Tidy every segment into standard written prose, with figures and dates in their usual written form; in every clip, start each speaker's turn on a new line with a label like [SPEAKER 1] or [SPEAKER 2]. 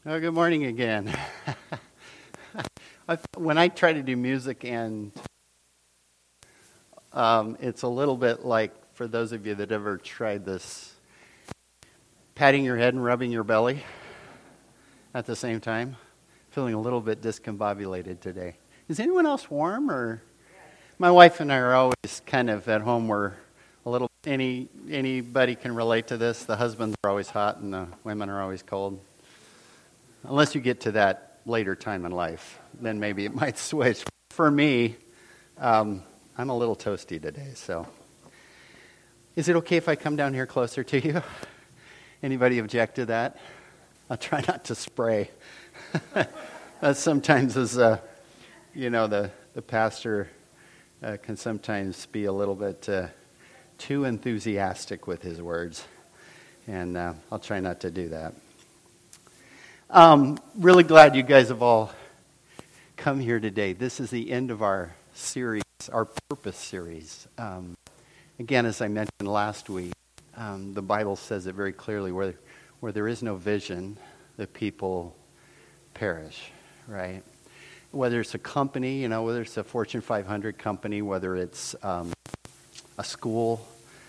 [SPEAKER 1] Oh, good morning again. When I try to do music, and it's a little bit like, for those of you that ever tried this, patting your head and rubbing your belly at the same time. Feeling a little bit discombobulated today. Is anyone else warm? Or my wife and I are always kind of at home. We're a little. Anybody can relate to this. The husbands are always hot and the women are always cold. Unless you get to that later time in life, then maybe it might switch. For me, I'm a little toasty today, so. Is it okay if I come down here closer to you? Anybody object to that? I'll try not to spray. Sometimes as, the pastor can sometimes be a little bit too enthusiastic with his words, and I'll try not to do that. Really glad you guys have all come here today. This is the end of our series, our purpose series. Again, as I mentioned last week, the Bible says it very clearly, where there is no vision, the people perish, right? Whether it's a company, whether it's a Fortune 500 company, whether it's a school,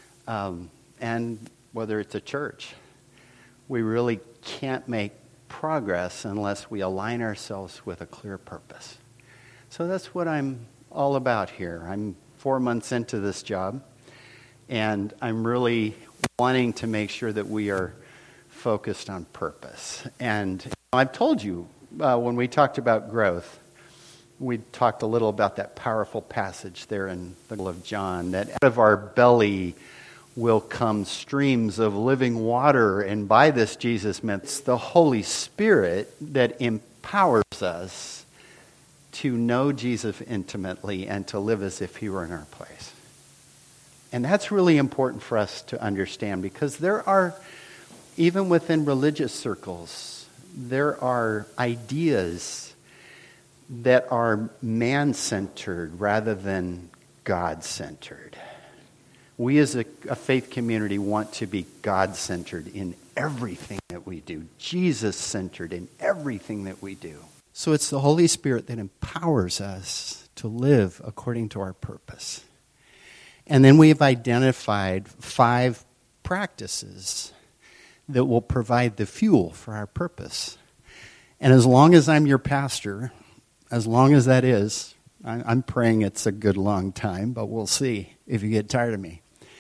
[SPEAKER 1] and whether it's a church, we really can't make progress unless we align ourselves with a clear purpose. So that's what I'm all about here. I'm 4 months into this job, and I'm really wanting to make sure that we are focused on purpose. And I've told you, when we talked about growth, we talked a little about that powerful passage there in the Gospel of John, that out of our belly will come streams of living water, and by this Jesus meant the Holy Spirit that empowers us to know Jesus intimately and to live as if he were in our place. And that's really important for us to understand, because there are, even within religious circles, there are ideas that are man-centered rather than God-centered. We as a faith community want to be God-centered in everything that we do, Jesus-centered in everything that we do. So it's the Holy Spirit that empowers us to live according to our purpose. And then we have identified 5 practices that will provide the fuel for our purpose. And as long as I'm your pastor, as long as that is, I'm praying it's a good long time, but we'll see if you get tired of me.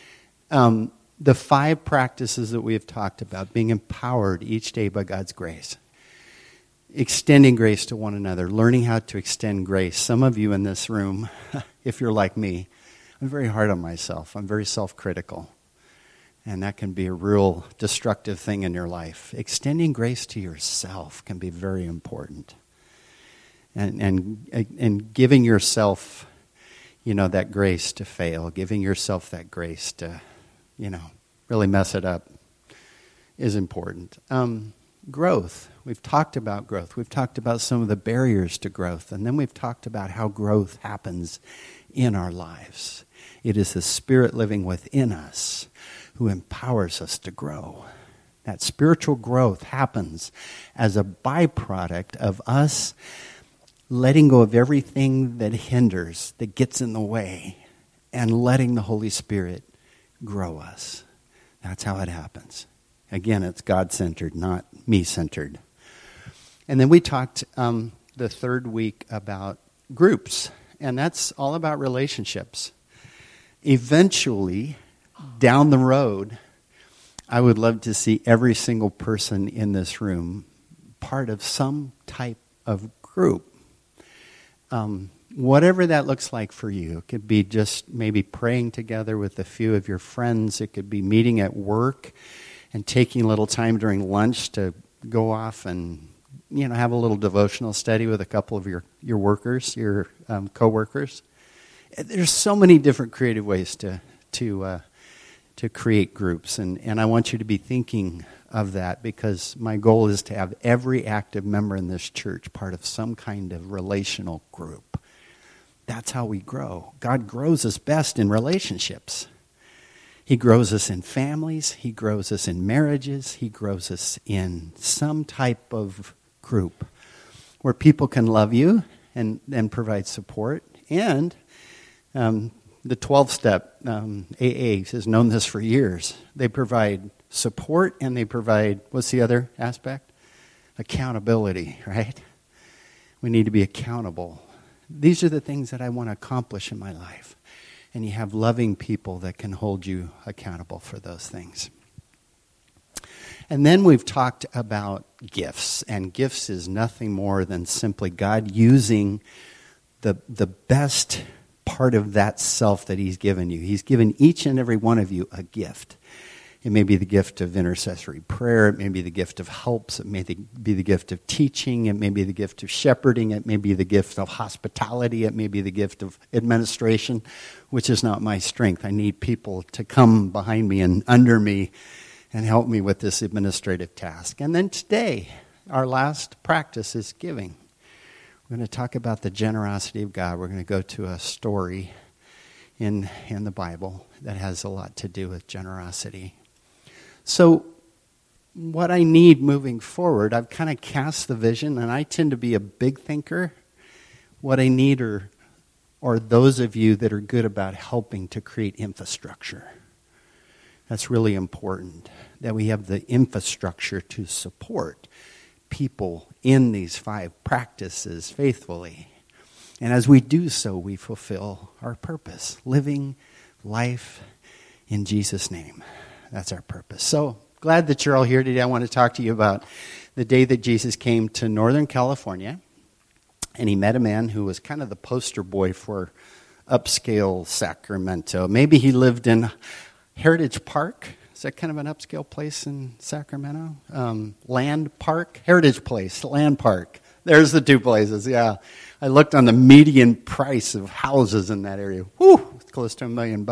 [SPEAKER 1] The 5 practices that we have talked about, being empowered each day by God's grace, extending grace to one another, learning how to extend grace. Some of you in this room, if you're like me, I'm very hard on myself. I'm very self-critical. And that can be a real destructive thing in your life. Extending grace to yourself can be very important. And giving yourself, that grace to fail, giving yourself that grace to, really mess it up is important. Growth. We've talked about growth. We've talked about some of the barriers to growth. And then we've talked about how growth happens in our lives. It is the Spirit living within us who empowers us to grow. That spiritual growth happens as a byproduct of us letting go of everything that hinders, that gets in the way, and letting the Holy Spirit grow us. That's how it happens. Again, it's God-centered, not me-centered. And then we talked the 3rd week about groups, and that's all about relationships. Eventually, down the road, I would love to see every single person in this room part of some type of group. Whatever that looks like for you. It could be just maybe praying together with a few of your friends. It could be meeting at work and taking a little time during lunch to go off and, have a little devotional study with a couple of your workers, your co-workers. There's so many different creative ways to create groups. And I want you to be thinking of that, because my goal is to have every active member in this church part of some kind of relational group. That's how we grow. God grows us best in relationships. He grows us in families. He grows us in marriages. He grows us in some type of group where people can love you and provide support. And the 12-step AA has known this for years. They provide support and they provide, what's the other aspect? Accountability, right? We need to be accountable. These are the things that I want to accomplish in my life. And you have loving people that can hold you accountable for those things. And then we've talked about gifts. And gifts is nothing more than simply God using the best part of that self that he's given you. He's given each and every one of you a gift. It may be the gift of intercessory prayer. It may be the gift of helps. It may be the gift of teaching. It may be the gift of shepherding. It may be the gift of hospitality. It may be the gift of administration, which is not my strength. I need people to come behind me and under me and help me with this administrative task. And then today, our last practice is giving. We're going to talk about the generosity of God. We're going to go to a story in the Bible that has a lot to do with generosity. So what I need moving forward, I've kind of cast the vision, and I tend to be a big thinker. What I need are those of you that are good about helping to create infrastructure. That's really important, that we have the infrastructure to support people in these 5 practices faithfully. And as we do so, we fulfill our purpose, living life in Jesus' name. That's our purpose. So glad that you're all here today. I want to talk to you about the day that Jesus came to Northern California, and he met a man who was kind of the poster boy for upscale Sacramento. Maybe he lived in Heritage Park. Is that kind of an upscale place in Sacramento? Land Park? Heritage Place, Land Park. There's the 2 places, yeah. I looked on the median price of houses in that area. Whew, it's close to $1 million.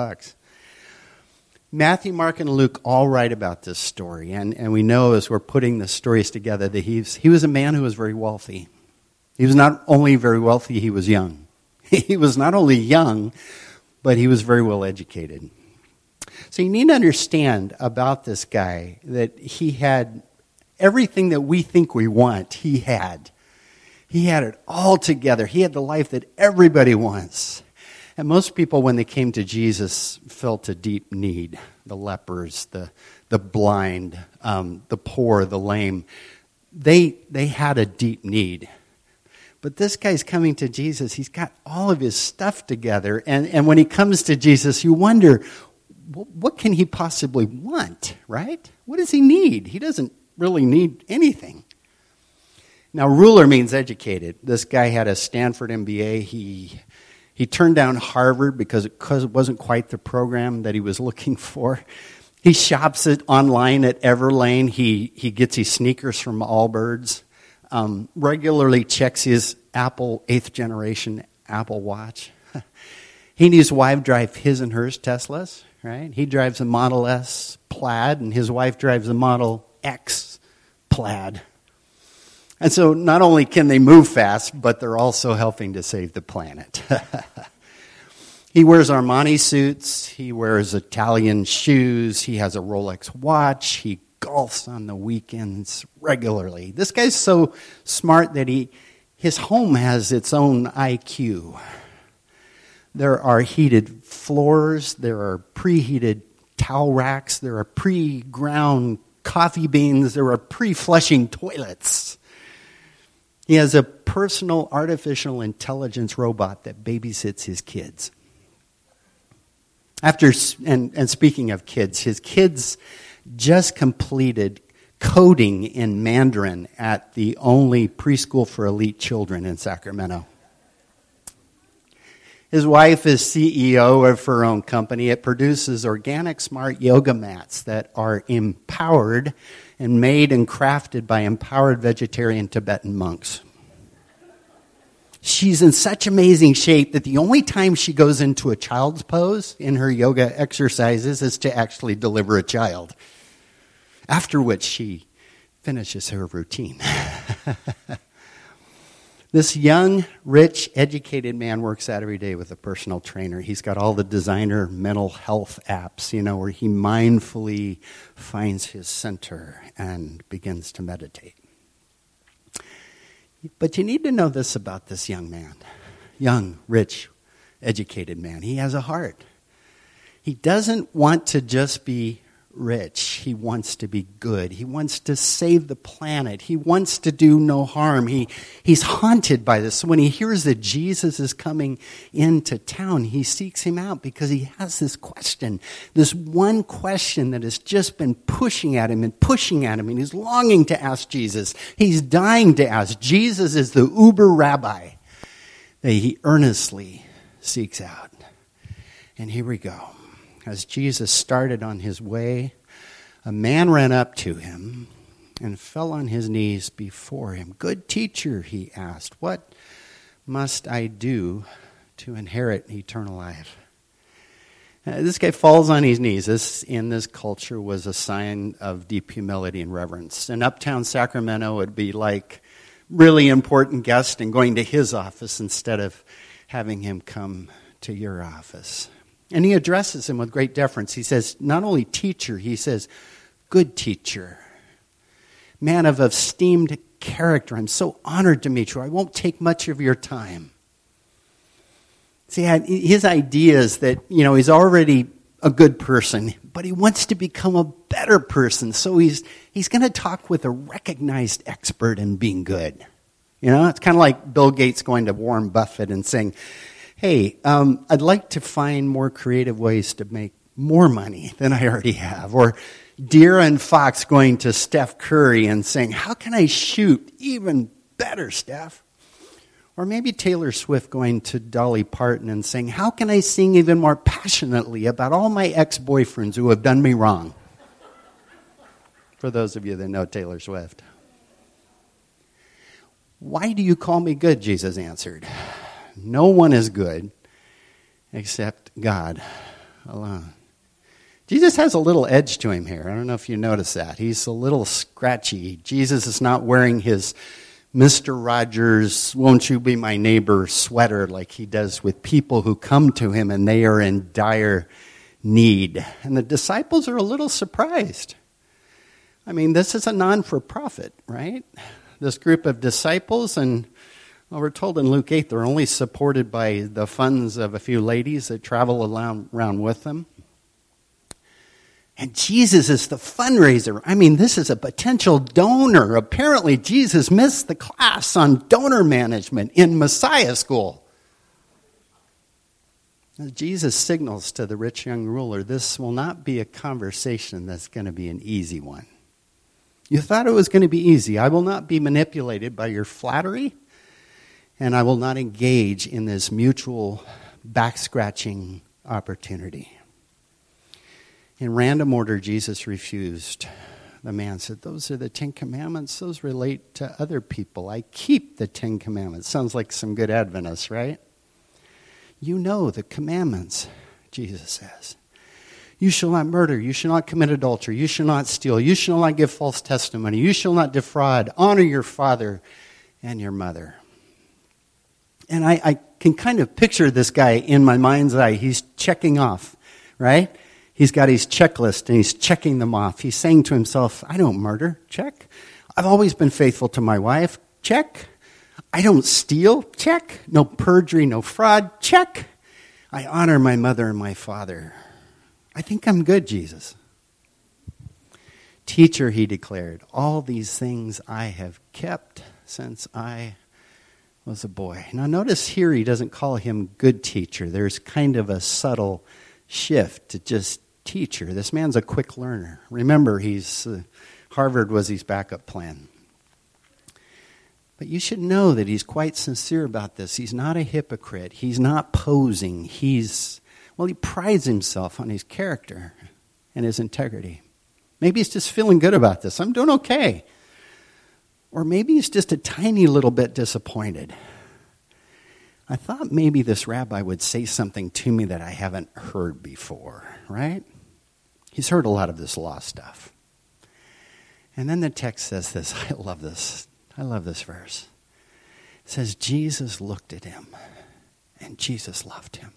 [SPEAKER 1] Matthew, Mark, and Luke all write about this story. And we know as we're putting the stories together that he was a man who was very wealthy. He was not only very wealthy, he was young. He was not only young, but he was very well educated. So you need to understand about this guy that he had everything that we think we want, he had. He had it all together. He had the life that everybody wants. And most people, when they came to Jesus, felt a deep need. The lepers, the blind, the poor, the lame. They had a deep need. But this guy's coming to Jesus. He's got all of his stuff together. And when he comes to Jesus, you wonder, what can he possibly want, right? What does he need? He doesn't really need anything. Now, ruler means educated. This guy had a Stanford MBA. He turned down Harvard because it wasn't quite the program that he was looking for. He shops it online at Everlane. He gets his sneakers from Allbirds. Regularly checks his Apple 8th generation Apple Watch. He and his wife drive his and hers Teslas, right? He drives a Model S Plaid, and his wife drives a Model X Plaid. And so not only can they move fast, but they're also helping to save the planet. He wears Armani suits. He wears Italian shoes. He has a Rolex watch. He golfs on the weekends regularly. This guy's so smart that his home has its own IQ. There are heated floors. There are preheated towel racks. There are pre-ground coffee beans. There are pre-flushing toilets. He has a personal artificial intelligence robot that babysits his kids. And speaking of kids, his kids just completed coding in Mandarin at the only preschool for elite children in Sacramento. His wife is CEO of her own company. It produces organic smart yoga mats that are empowered and made and crafted by empowered vegetarian Tibetan monks. She's in such amazing shape that the only time she goes into a child's pose in her yoga exercises is to actually deliver a child, after which she finishes her routine. This young, rich, educated man works out every day with a personal trainer. He's got all the designer mental health apps, where he mindfully finds his center and begins to meditate. But you need to know this about this young man. Young, rich, educated man. He has a heart. He doesn't want to just be rich. He wants to be good. He wants to save the planet. He wants to do no harm. He's haunted by this. So when he hears that Jesus is coming into town, he seeks him out because he has this question, this one question that has just been pushing at him, and he's longing to ask Jesus. He's dying to ask. Jesus is the uber rabbi that he earnestly seeks out. And here we go. As Jesus started on his way, a man ran up to him and fell on his knees before him. "Good teacher," he asked, "what must I do to inherit eternal life?" This guy falls on his knees. This, in this culture, was a sign of deep humility and reverence. In uptown Sacramento, it would be like really important guest and going to his office instead of having him come to your office. And he addresses him with great deference. He says, not only teacher, he says, "Good teacher, man of esteemed character. I'm so honored to meet you. I won't take much of your time." See, his idea is that, he's already a good person, but he wants to become a better person. So he's going to talk with a recognized expert in being good. It's kind of like Bill Gates going to Warren Buffett and saying, "Hey, I'd like to find more creative ways to make more money than I already have." Or De'Aaron Fox going to Steph Curry and saying, "How can I shoot even better, Steph?" Or maybe Taylor Swift going to Dolly Parton and saying, "How can I sing even more passionately about all my ex-boyfriends who have done me wrong?" For those of you that know Taylor Swift. "Why do you call me good?" Jesus answered. "No one is good except God alone." Jesus has a little edge to him here. I don't know if you notice that. He's a little scratchy. Jesus is not wearing his Mr. Rogers, "Won't you be my neighbor" sweater like he does with people who come to him and they are in dire need. And the disciples are a little surprised. I mean, this is a non-for-profit, right? This group of disciples, and we're told in Luke 8 they're only supported by the funds of a few ladies that travel around with them. And Jesus is the fundraiser. I mean, this is a potential donor. Apparently, Jesus missed the class on donor management in Messiah school. Jesus signals to the rich young ruler, this will not be a conversation that's going to be an easy one. You thought it was going to be easy. I will not be manipulated by your flattery, and I will not engage in this mutual back-scratching opportunity. In random order, Jesus refused. The man said, "Those are the 10 Commandments. Those relate to other people. I keep the 10 Commandments." Sounds like some good Adventists, right? "You know the commandments," Jesus says. "You shall not murder. You shall not commit adultery. You shall not steal. You shall not give false testimony. You shall not defraud. Honor your father and your mother." And I can kind of picture this guy in my mind's eye. He's checking off, right? He's got his checklist and he's checking them off. He's saying to himself, "I don't murder. Check. I've always been faithful to my wife. Check. I don't steal. Check. No perjury, no fraud. Check. I honor my mother and my father. I think I'm good, Jesus." "Teacher," he declared, "all these things I have kept since I was a boy." Now notice here he doesn't call him good teacher. There's kind of a subtle shift to just teacher. This man's a quick learner. Remember, Harvard was his backup plan. But you should know that he's quite sincere about this. He's not a hypocrite. He's not posing. He prides himself on his character and his integrity. Maybe he's just feeling good about this. I'm doing okay. Or maybe he's just a tiny little bit disappointed. I thought maybe this rabbi would say something to me that I haven't heard before, right? He's heard a lot of this law stuff. And then the text says this. I love this. I love this verse. It says, Jesus looked at him, and Jesus loved him.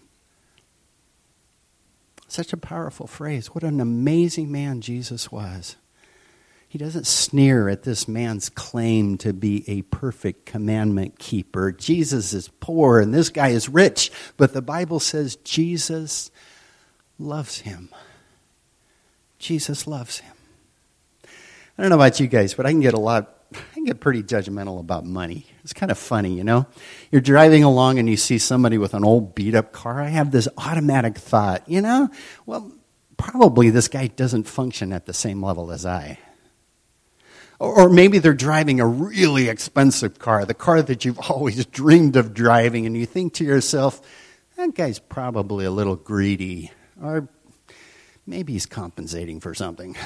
[SPEAKER 1] Such a powerful phrase. What an amazing man Jesus was. He doesn't sneer at this man's claim to be a perfect commandment keeper. Jesus is poor and this guy is rich, but the Bible says Jesus loves him. Jesus loves him. I don't know about you guys, but I can get pretty judgmental about money. It's kind of funny, you know? You're driving along and you see somebody with an old beat-up car. I have this automatic thought, well, probably this guy doesn't function at the same level as I. Or maybe they're driving a really expensive car, the car that you've always dreamed of driving, and you think to yourself, that guy's probably a little greedy, or maybe he's compensating for something.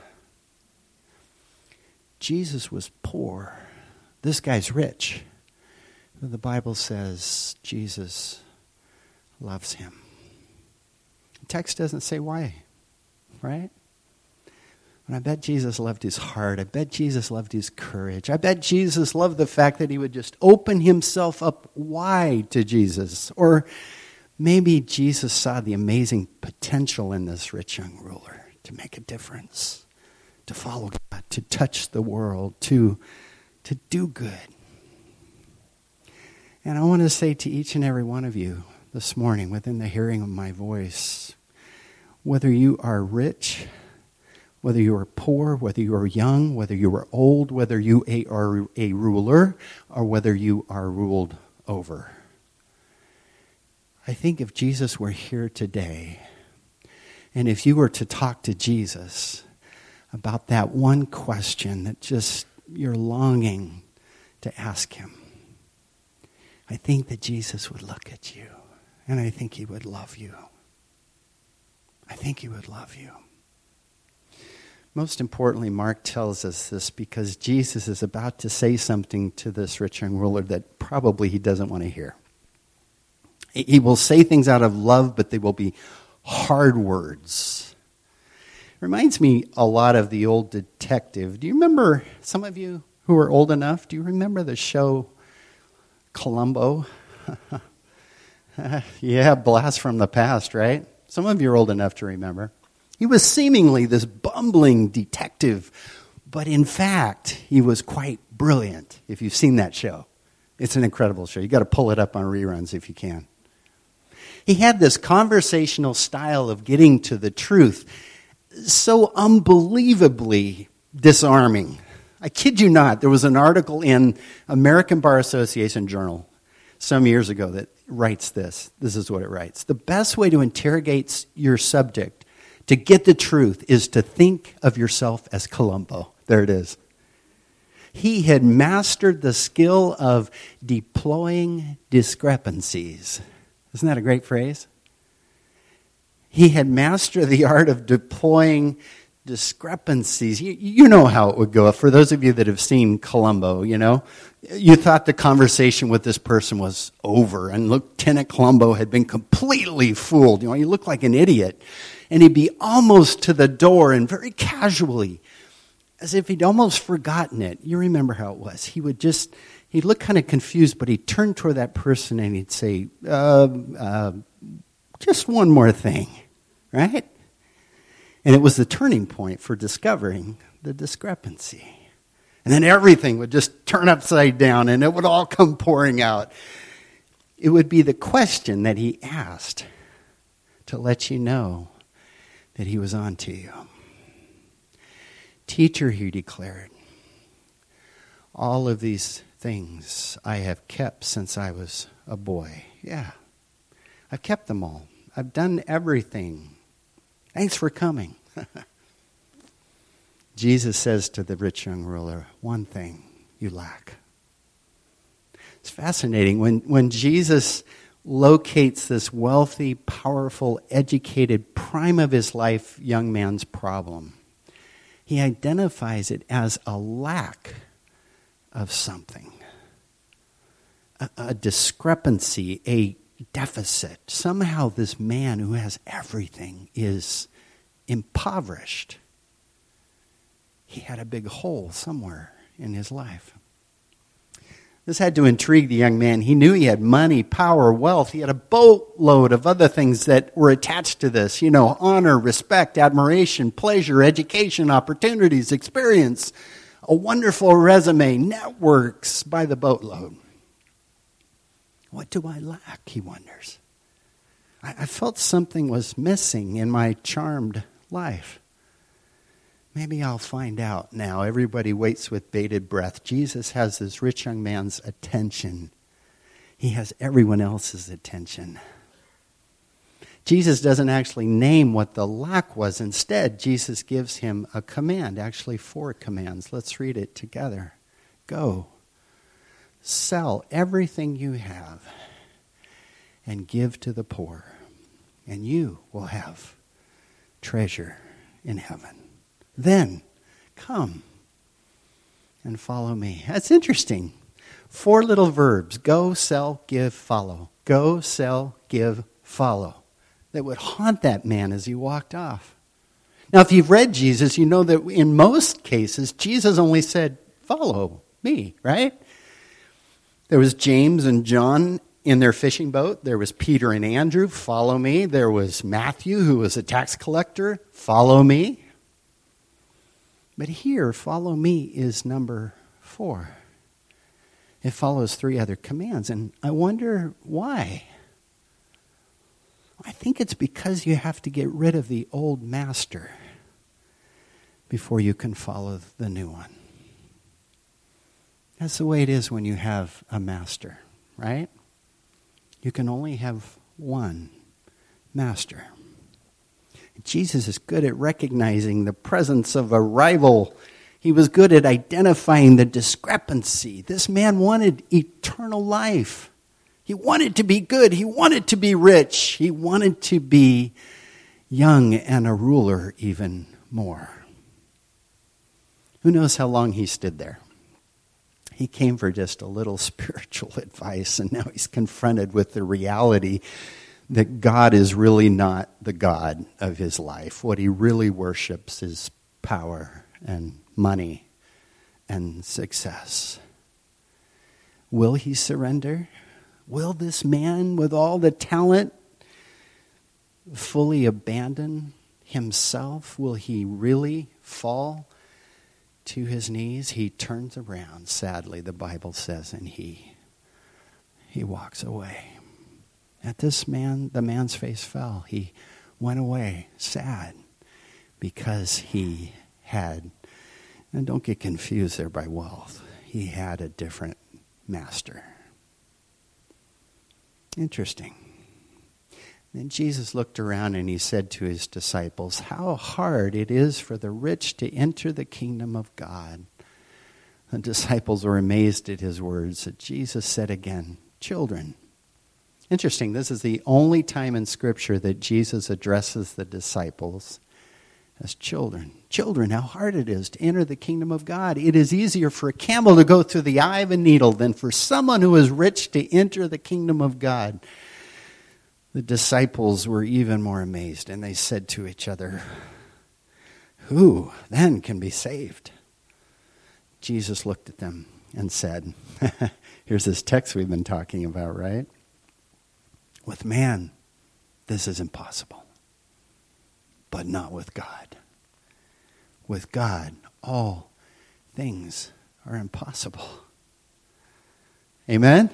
[SPEAKER 1] Jesus was poor. This guy's rich. The Bible says Jesus loves him. The text doesn't say why, right? And I bet Jesus loved his heart. I bet Jesus loved his courage. I bet Jesus loved the fact that he would just open himself up wide to Jesus. Or maybe Jesus saw the amazing potential in this rich young ruler to make a difference, to follow God, to touch the world, to do good. And I want to say to each and every one of you this morning, within the hearing of my voice, whether you are rich, whether you are poor, whether you are young, whether you are old, whether you are a ruler, or whether you are ruled over. I think if Jesus were here today, and if you were to talk to Jesus about that one question that just you're longing to ask him, I think that Jesus would look at you, and I think he would love you. I think he would love you. Most importantly, Mark tells us this because Jesus is about to say something to this rich young ruler that probably he doesn't want to hear. He will say things out of love, but they will be hard words. Reminds me a lot of the old detective. Do you remember, some of you who are old enough, do you remember the show Columbo? Yeah, blast from the past, right? Some of you are old enough to remember. He was seemingly this bumbling detective, but in fact, he was quite brilliant, if you've seen that show. It's an incredible show. You've got to pull it up on reruns if you can. He had this conversational style of getting to the truth, so unbelievably disarming. I kid you not, there was an article in American Bar Association Journal some years ago that writes this. This is what it writes. The best way to interrogate your subject to get the truth is to think of yourself as Columbo. There it is. He had mastered the skill of deploying discrepancies. Isn't that a great phrase? He had mastered the art of deploying discrepancies. You know how it would go. For those of you that have seen Columbo, you thought the conversation with this person was over, and Lieutenant Columbo had been completely fooled. He looked like an idiot. And he'd be almost to the door, and very casually, as if he'd almost forgotten it. You remember how it was. He'd look kind of confused, but he'd turn toward that person and he'd say, just one more thing, right? And it was the turning point for discovering the discrepancy. And then everything would just turn upside down and it would all come pouring out. It would be the question that he asked to let you know that he was on to you. Teacher, he declared, all of these things I have kept since I was a boy. Yeah, I've kept them all. I've done everything. Thanks for coming. Jesus says to the rich young ruler, one thing you lack. It's fascinating. When Jesus locates this wealthy, powerful, educated, prime of his life young man's problem, he identifies it as a lack of something, a discrepancy, a deficit. Somehow this man who has everything is impoverished. He had a big hole somewhere in his life. This had to intrigue the young man. He knew he had money, power, wealth. He had a boatload of other things that were attached to this. Honor, respect, admiration, pleasure, education, opportunities, experience, a wonderful resume, networks by the boatload. What do I lack, he wonders. I felt something was missing in my charmed life. Maybe I'll find out now. Everybody waits with bated breath. Jesus has this rich young man's attention. He has everyone else's attention. Jesus doesn't actually name what the lack was. Instead, Jesus gives him a command, actually 4 commands. Let's read it together. Go, sell everything you have and give to the poor, and you will have treasure in heaven. Then come and follow me. That's interesting. 4 little verbs. Go, sell, give, follow. Go, sell, give, follow. That would haunt that man as he walked off. Now, if you've read Jesus, you know that in most cases, Jesus only said, follow me, right? There was James and John in their fishing boat. There was Peter and Andrew, follow me. There was Matthew, who was a tax collector, follow me. But here, follow me is number 4. It follows 3 other commands, and I wonder why. I think it's because you have to get rid of the old master before you can follow the new one. That's the way it is when you have a master, right? You can only have one master. Jesus is good at recognizing the presence of a rival. He was good at identifying the discrepancy. This man wanted eternal life. He wanted to be good. He wanted to be rich. He wanted to be young and a ruler even more. Who knows how long he stood there? He came for just a little spiritual advice, and now he's confronted with the reality that God is really not the God of his life. What he really worships is power and money and success. Will he surrender? Will this man with all the talent fully abandon himself? Will he really fall to his knees? He turns around, sadly, the Bible says, and he walks away. At this man, the man's face fell. He went away sad because he had, and don't get confused there by wealth, he had a different master. Interesting. Then Jesus looked around and he said to his disciples, how hard it is for the rich to enter the kingdom of God. The disciples were amazed at his words. Jesus said again, children. Interesting, this is the only time in Scripture that Jesus addresses the disciples as children. Children, how hard it is to enter the kingdom of God. It is easier for a camel to go through the eye of a needle than for someone who is rich to enter the kingdom of God. The disciples were even more amazed, and they said to each other, who then can be saved? Jesus looked at them and said, here's this text we've been talking about, right? With man, this is impossible, but not with God. With God, all things are impossible. Amen?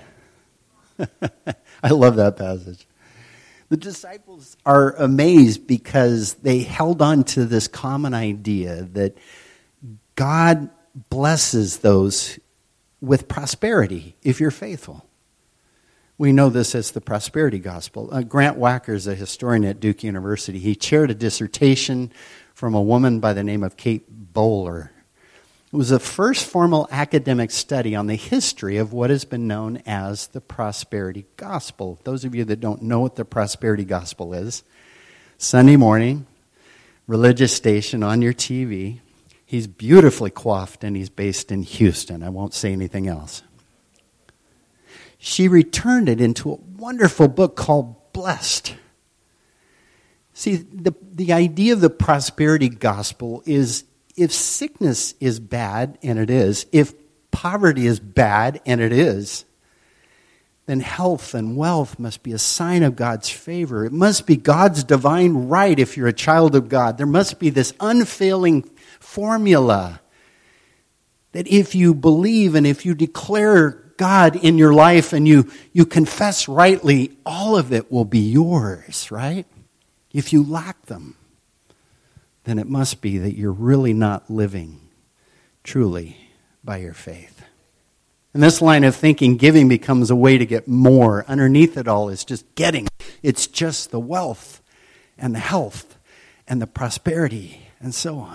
[SPEAKER 1] I love that passage. The disciples are amazed because they held on to this common idea that God blesses those with prosperity if you're faithful. We know this as the prosperity gospel. Grant Wacker is a historian at Duke University. He chaired a dissertation from a woman by the name of Kate Bowler. It was the first formal academic study on the history of what has been known as the prosperity gospel. Those of you that don't know what the prosperity gospel is, Sunday morning, religious station on your TV. He's beautifully coiffed and he's based in Houston. I won't say anything else. She returned it into a wonderful book called Blessed. See, the idea of the prosperity gospel is if sickness is bad, and it is, if poverty is bad, and it is, then health and wealth must be a sign of God's favor. It must be God's divine right if you're a child of God. There must be this unfailing formula that if you believe and if you declare God in your life and you confess rightly, all of it will be yours, right? If you lack them, then it must be that you're really not living truly by your faith. In this line of thinking, giving becomes a way to get more. Underneath it all is just getting. It's just the wealth and the health and the prosperity and so on.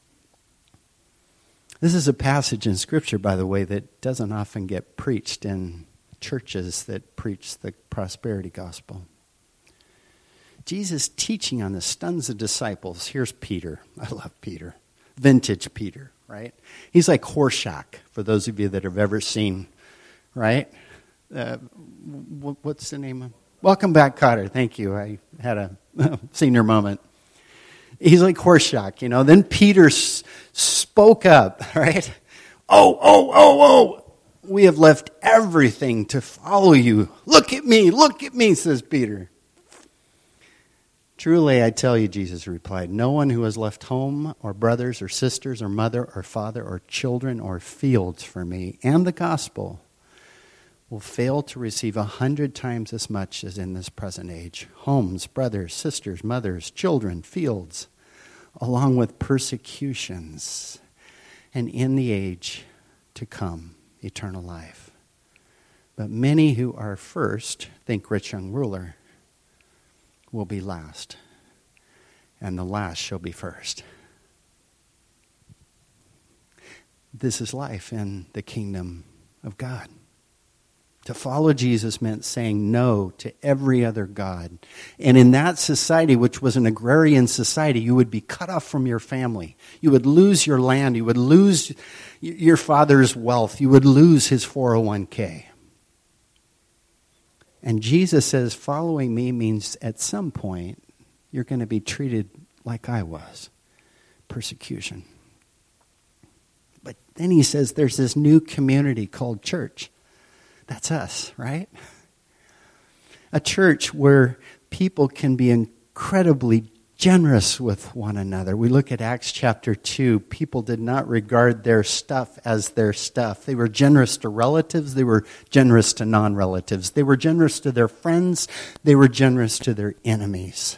[SPEAKER 1] This is a passage in Scripture, by the way, that doesn't often get preached in churches that preach the prosperity gospel. Jesus teaching on this stuns the disciples. Here's Peter. I love Peter. Vintage Peter, right? He's like Horshack, for those of you that have ever seen, right? What's the name of? Welcome back, Cotter. Thank you. I had a senior moment. He's like Horshack, you know. Then Peter spoke up, right? Oh. We have left everything to follow you. Look at me, says Peter. Truly, I tell you, Jesus replied, no one who has left home or brothers or sisters or mother or father or children or fields for me and the gospel will fail to receive 100 times as much as in this present age. Homes, brothers, sisters, mothers, children, fields, along with persecutions, and in the age to come, eternal life. But many who are first, think rich young ruler, will be last, and the last shall be first. This is life in the kingdom of God. To follow Jesus meant saying no to every other god. And in that society, which was an agrarian society, you would be cut off from your family. You would lose your land. You would lose your father's wealth. You would lose his 401k. And Jesus says, following me means at some point, you're going to be treated like I was. Persecution. But then he says there's this new community called church. That's us, right? A church where people can be incredibly generous with one another. We look at Acts chapter 2. People did not regard their stuff as their stuff. They were generous to relatives. They were generous to non-relatives. They were generous to their friends. They were generous to their enemies.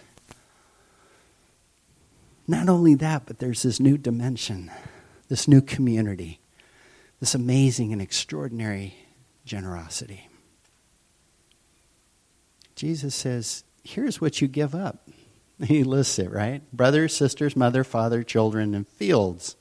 [SPEAKER 1] Not only that, but there's this new dimension, this new community, this amazing and extraordinary generosity. Jesus says, here's what you give up. He lists it, right? Brothers, sisters, mother, father, children, and fields.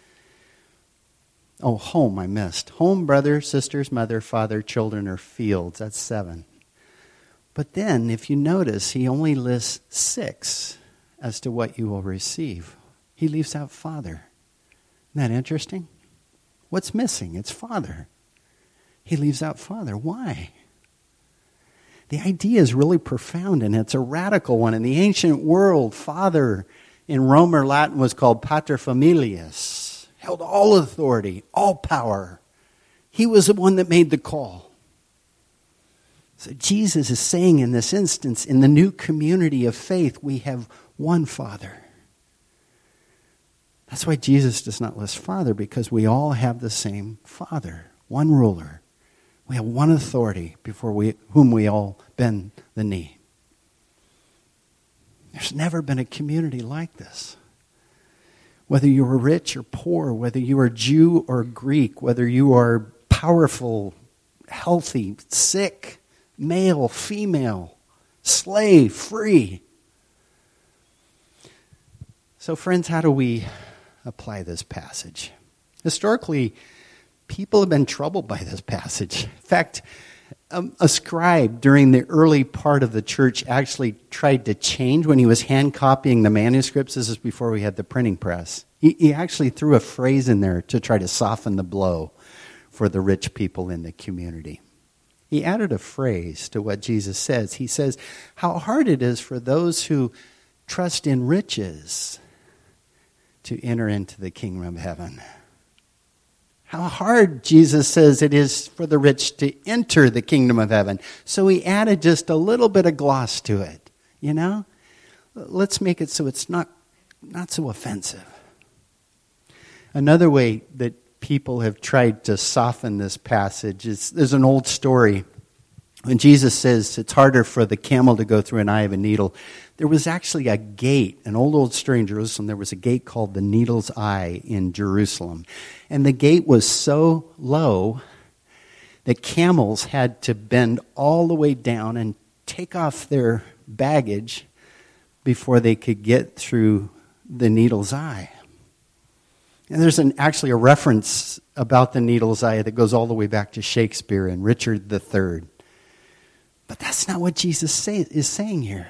[SPEAKER 1] Oh, home, I missed. Home, brother, sisters, mother, father, children, or fields. That's 7. But then, if you notice, he only lists 6 as to what you will receive. He leaves out father. Isn't that interesting? What's missing? It's father. He leaves out father. Why? The idea is really profound, and it's a radical one. In the ancient world, father in Rome or Latin was called paterfamilias, held all authority, all power. He was the one that made the call. So Jesus is saying in this instance, in the new community of faith, we have one Father. That's why Jesus does not list Father, because we all have the same Father, one ruler. We have one authority before whom we all bend the knee. There's never been a community like this. Whether you are rich or poor, whether you are Jew or Greek, whether you are powerful, healthy, sick, male, female, slave, free. So friends, how do we apply this passage? Historically, people have been troubled by this passage. In fact, a scribe during the early part of the church actually tried to change when he was hand copying the manuscripts. This is before we had the printing press. He actually threw a phrase in there to try to soften the blow for the rich people in the community. He added a phrase to what Jesus says. He says, how hard it is for those who trust in riches to enter into the kingdom of heaven. How hard, Jesus says, it is for the rich to enter the kingdom of heaven. So he added just a little bit of gloss to it, you know? Let's make it so it's not so offensive. Another way that people have tried to soften this passage is, there's an old story. When Jesus says it's harder for the camel to go through an eye of a needle, there was actually a gate, an old story in Jerusalem. There was a gate called the Needle's Eye in Jerusalem. And the gate was so low that camels had to bend all the way down and take off their baggage before they could get through the needle's eye. And there's actually a reference about the needle's eye that goes all the way back to Shakespeare and Richard III. But that's not what Jesus is saying here.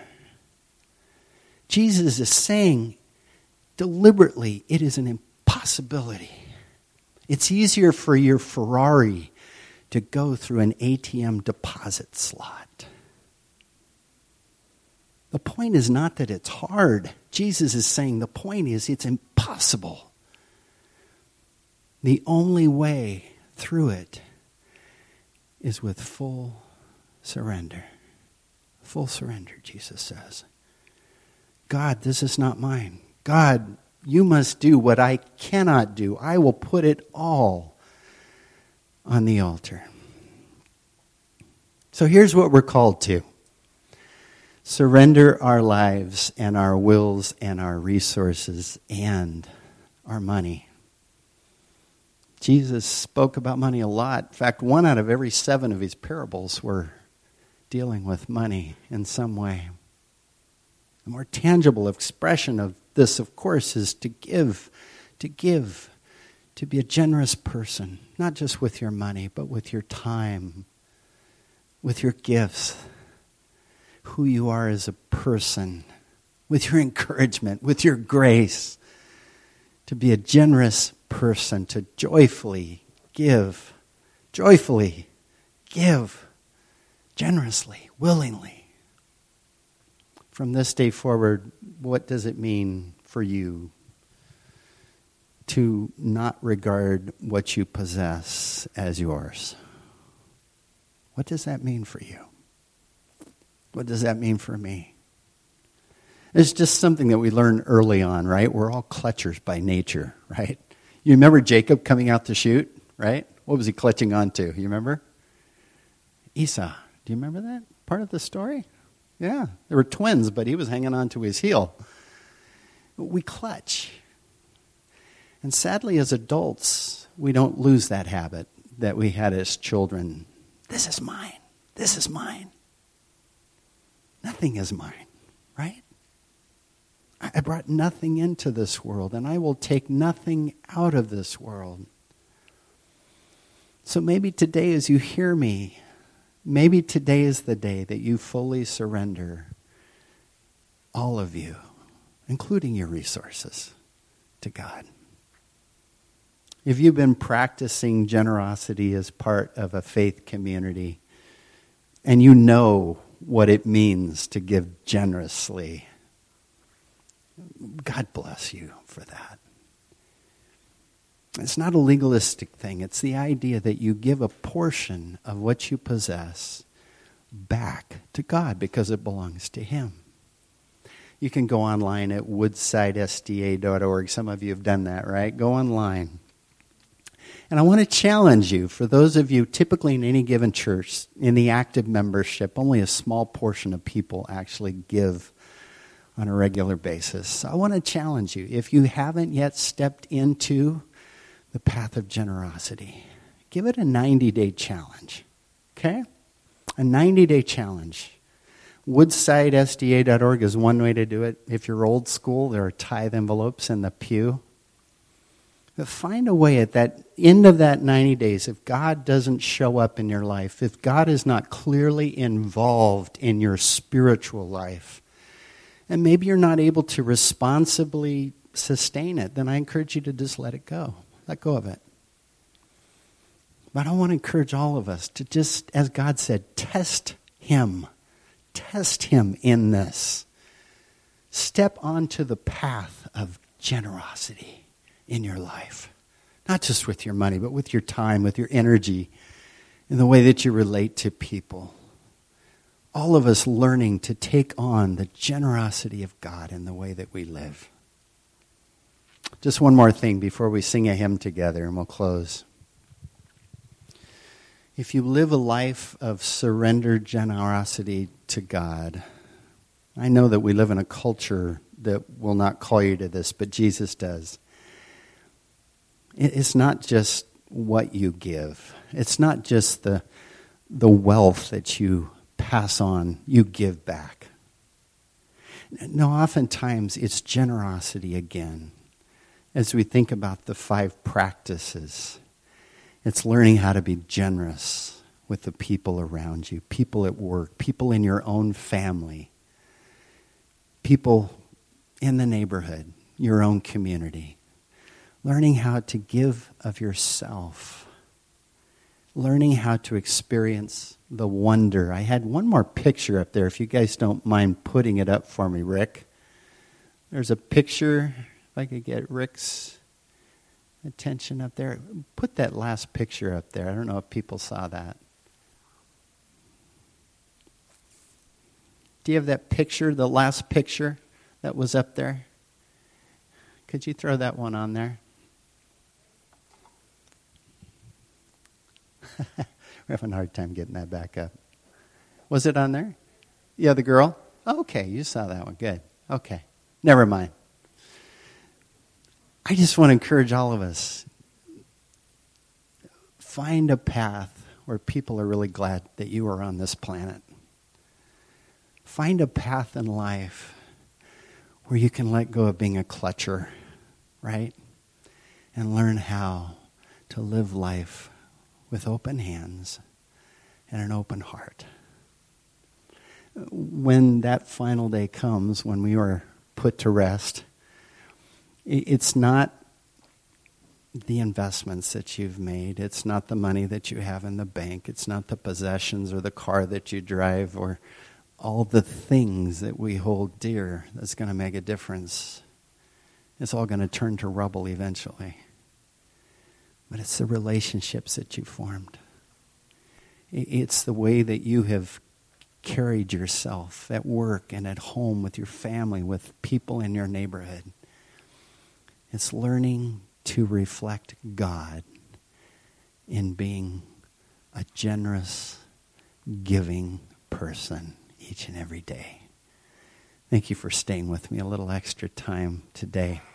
[SPEAKER 1] Jesus is saying deliberately it is an impossibility. It's easier for your Ferrari to go through an ATM deposit slot. The point is not that it's hard. Jesus is saying the point is it's impossible. The only way through it is with full surrender. Full surrender, Jesus says. God, this is not mine. God, you must do what I cannot do. I will put it all on the altar. So here's what we're called to. Surrender our lives and our wills and our resources and our money. Jesus spoke about money a lot. In fact, 1 out of every 7 of his parables were dealing with money in some way. The more tangible expression of this, of course, is to give, to be a generous person, not just with your money, but with your time, with your gifts, who you are as a person, with your encouragement, with your grace, to be a generous person, to joyfully give, generously, willingly. From this day forward, what does it mean for you to not regard what you possess as yours? What does that mean for you? What does that mean for me? It's just something that we learn early on, right? We're all clutchers by nature, right? You remember Jacob coming out to shoot, right? What was he clutching onto? You remember? Esau. Do you remember that part of the story? Yeah, they were twins, but he was hanging on to his heel. We clutch. And sadly, as adults, we don't lose that habit that we had as children. This is mine. This is mine. Nothing is mine, right? I brought nothing into this world, and I will take nothing out of this world. So maybe today as you hear me, maybe today is the day that you fully surrender all of you, including your resources, to God. If you've been practicing generosity as part of a faith community, and you know what it means to give generously, God bless you for that. It's not a legalistic thing. It's the idea that you give a portion of what you possess back to God because it belongs to Him. You can go online at woodsidesda.org. Some of you have done that, right? Go online. And I want to challenge you, for those of you typically in any given church, in the active membership, only a small portion of people actually give on a regular basis. I want to challenge you, if you haven't yet stepped into the path of generosity, give it a 90-day challenge, okay? A 90-day challenge. WoodsideSDA.org is one way to do it. If you're old school, there are tithe envelopes in the pew. But find a way at that end of that 90 days, if God doesn't show up in your life, if God is not clearly involved in your spiritual life, and maybe you're not able to responsibly sustain it, then I encourage you to just let it go. Let go of it. But I want to encourage all of us to just, as God said, test Him. Test Him in this. Step onto the path of generosity in your life. Not just with your money, but with your time, with your energy, in the way that you relate to people. All of us learning to take on the generosity of God in the way that we live. Just one more thing before we sing a hymn together and we'll close. If you live a life of surrendered generosity to God, I know that we live in a culture that will not call you to this, but Jesus does. It's not just what you give. It's not just the wealth that you pass on, you give back. No, oftentimes it's generosity again. As we think about the 5 practices, it's learning how to be generous with the people around you, people at work, people in your own family, people in the neighborhood, your own community. Learning how to give of yourself. Learning how to experience the wonder. I had one more picture up there, if you guys don't mind putting it up for me, Rick. There's a picture, if I could get Rick's attention up there. Put that last picture up there. I don't know if people saw that. Do you have that picture, the last picture that was up there? Could you throw that one on there? We're having a hard time getting that back up. Was it on there? Yeah, the girl? Oh, okay, you saw that one. Good. Okay. Never mind. I just want to encourage all of us. Find a path where people are really glad that you are on this planet. Find a path in life where you can let go of being a clutcher, right? And learn how to live life with open hands and an open heart. When that final day comes, when we are put to rest, it's not the investments that you've made. It's not the money that you have in the bank. It's not the possessions or the car that you drive or all the things that we hold dear that's going to make a difference. It's all going to turn to rubble eventually. But it's the relationships that you formed. It's the way that you have carried yourself at work and at home with your family, with people in your neighborhood. It's learning to reflect God in being a generous, giving person each and every day. Thank you for staying with me a little extra time today.